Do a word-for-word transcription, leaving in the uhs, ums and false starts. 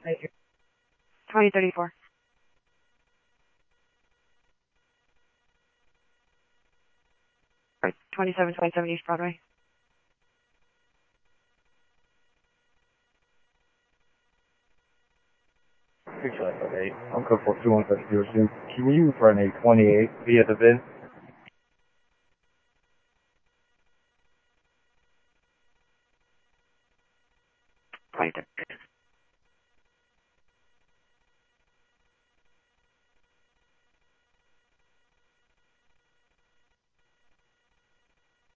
Thank you. twenty thirty-four. Right, twenty-seven twenty-seven East Broadway. six five five eight. I'm code four two one seven zero two. Can you run a twenty-eight via the V I N? twenty-third.